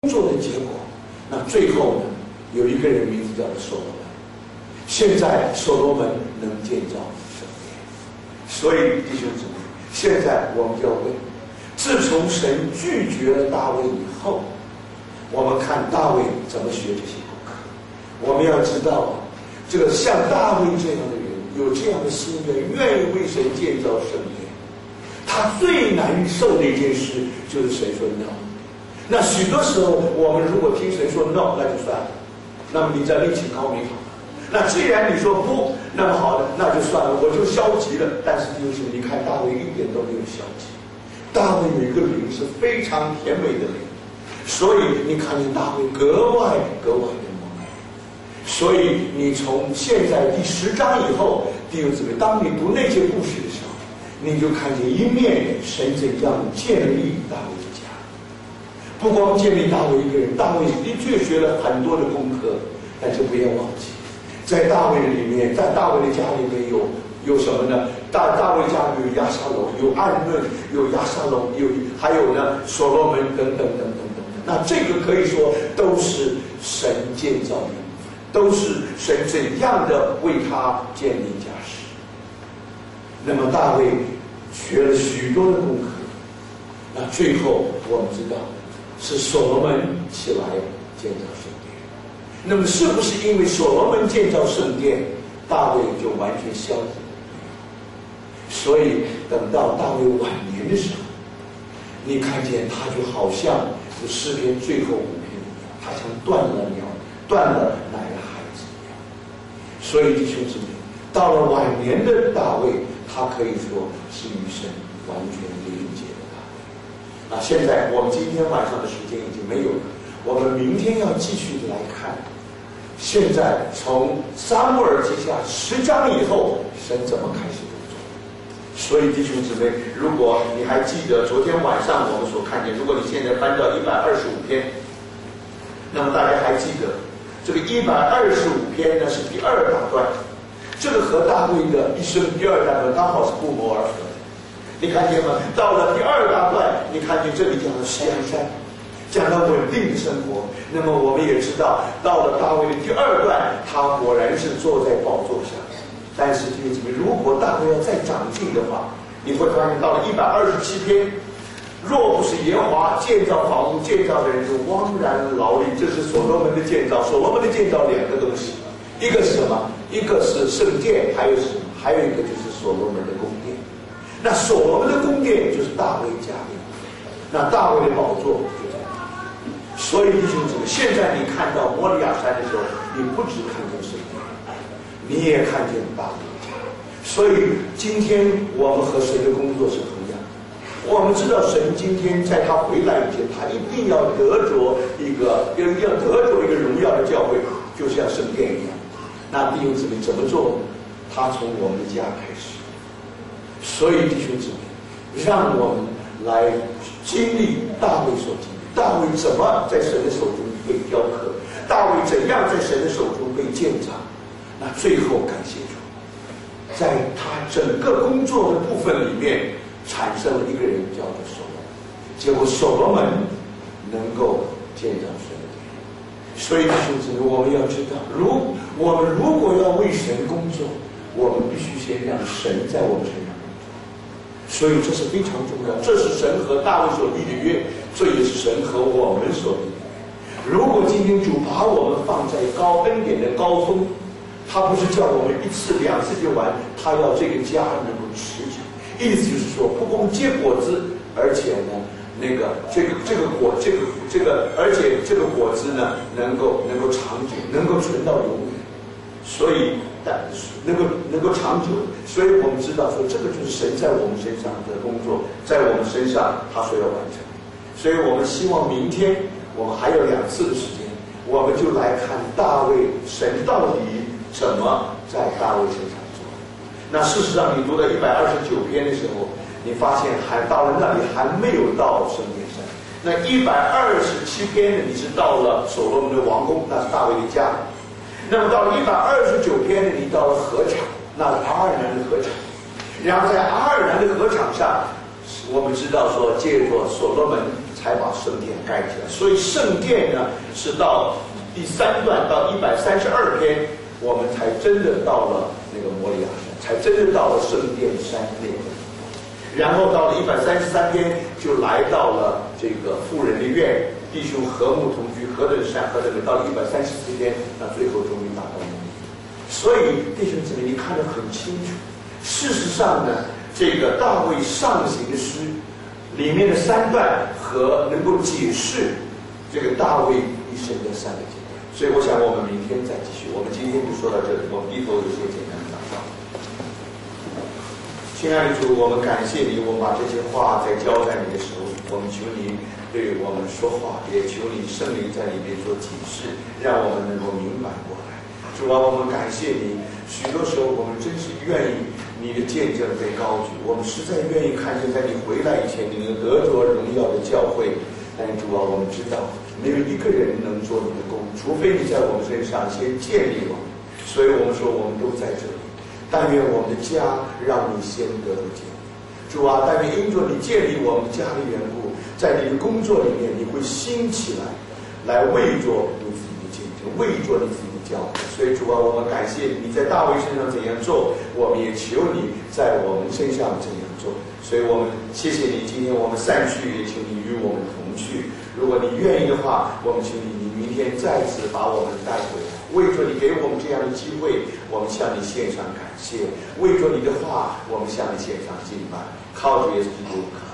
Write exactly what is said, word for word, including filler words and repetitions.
作的结果，那最后呢，有一个人名字叫做所罗门。现在所罗门能建造圣殿，所以弟兄姊妹，现在我们就要问：自从神拒绝了大卫以后，我们看大卫怎么学这些功课。我们要知道啊，这个像大卫这样的人，有这样的心愿，愿意为神建造圣殿，他最难受的一件事就是神说 no。那许多时候，我们如果听神说 no， 那就算了，那么你在力气高没好。那既然你说不，那么好的，那就算了，我就消极了。但是就是你看大卫一点都没有消极，大卫有一个灵是非常甜美的灵，所以你看见大卫格外格外的蒙爱。所以你从现在第十章以后，弟兄姊妹，当你读那些故事的时候，你就看见一面神怎样建立大卫的家。不光建立大卫一个人，大卫的确学了很多的功课，但是不要忘记，在大卫里面，在大卫的家里面有有什么呢？大大卫家里有押沙龙，有暗论，有押沙龙，有还有呢所罗门等等等等等等。那这个可以说都是神建造的，都是神怎样的为他建立家室。那么大卫学了许多的功课，那最后我们知道是所罗门起来建造圣殿。那么是不是因为所罗门建造圣殿，大卫就完全消极？所以等到大卫晚年的时候，你看见他就好像是诗篇最后五篇一样，他像断了鸟，断了奶的孩子一样。所以弟兄姊妹，到了晚年的大卫，他可以说是与神完全连接的大卫。那现在我们今天晚上的时间已经没有了，我们明天要继续来看。现在从撒母耳记下十章以后，神怎么开始工作？所以弟兄姊妹，如果你还记得昨天晚上我们所看见，如果你现在翻到一百二十五篇，那么大家还记得这个一百二十五篇呢是第二大段，这个和大卫的一生第二大段刚好是不谋而合的。你看见吗？到了第二大段，你看见这里讲了锡安山，讲到稳定的生活。那么我们也知道，到了大卫的第二段，他果然是坐在宝座上。但是弟兄姊妹，如果大卫要再长进的话，你会发现到了一百二十七篇，若不是耶和华建造房屋，建造的人就枉然劳力。这是所罗门的建造。所罗门的建造两个东西，一个是什么？一个是圣殿，还有什么？还有一个就是所罗门的宫殿。那所罗门的宫殿就是大卫家里，那大卫的宝座就在那里。所以弟兄姊妹，现在你看到摩利亚山的时候，你不只看见圣殿，你也看见大卫家。所以今天我们和神的工作是同样的。我们知道神今天在他回来以前，他一定要得着一个要要得着一个荣耀的教会，就像圣殿一样。那弟兄姊妹怎么做呢？他从我们的家开始。所以弟兄姊妹，让我们来经历大卫所经历，大卫怎么在神的手中被雕刻，大卫怎样在神的手中被建造。那最后感谢主，在他整个工作的部分里面产生了一个人叫做所罗门，结果所罗门能够建造神的殿。所以弟兄姊妹，我们要知道，如我们如果要为神工作，我们必须先让神在我们身上。所以这是非常重要，这是神和大卫所立的约，这也是神和我们所立的约。如果今天主把我们放在高恩典的高峰，他不是叫我们一次两次就完，他要这个家能够持久。意思就是说，不光结果子，而且呢，那个这个这个果，这个这个，而且这个果子呢，能够能够长久，能够存到永远。所以，但能够能够长久，所以我们知道说，这个就是神在我们身上的工作，在我们身上他所要完成。所以我们希望明天我们还有两次的时间，我们就来看大卫神到底怎么在大卫身上做。那事实上，你读到一百二十九篇的时候，你发现还到了那里还没有到圣殿上。那一百二十七篇呢，你是到了所罗门的王宫，那是大卫的家。那么到了一百二十九篇呢，你到了禾场，那是阿尔南的禾场。然后在阿尔南的禾场上，我们知道说，借着所罗门才把圣殿盖起来。所以圣殿呢是到第三段到一百三十二篇，我们才真的到了那个摩利亚山，才真的到了圣殿山殿。然后到了一百三十三篇，就来到了这个妇人的院，弟兄和睦同居，何等善，何等美。到了一百三十四篇，那最后终于达到目的。所以弟兄姊妹，你看得很清楚。事实上呢，这个大卫上行的诗里面的三段和能够解释这个大卫一生的三个阶段。所以我想我们明天再继续，我们今天就说到这里，我们低头有些简单的祷告。亲爱的主，我们感谢你，我们把这些话再交在你的手里，我们求你对我们说话，也求你圣灵在里面做启示，让我们能够明白过来。主啊，我们感谢你，许多时候我们真是愿意你的见证被高举，我们实在愿意看见在你回来以前，你能得着荣耀的教会。但是主啊，我们知道没有一个人能做你的工，除非你在我们身上先建立我们。所以我们说我们都在这里，但愿我们的家让你先得到建立。主啊，但愿因着你建立我们家的缘故，在你的工作里面你会兴起来，来为着你自己的见证，为着你自己的教会。所以主啊，我们感谢你在大卫身上怎样做，我们也求你在我们身上怎样做。所以我们谢谢你，今天我们散去，也请你与我们同去。如果你愿意的话，我们请你，你明天再次把我们带回来。为着你给我们这样的机会，我们向你献上感谢；为着你的话，我们向你献上敬拜。靠着耶稣基督。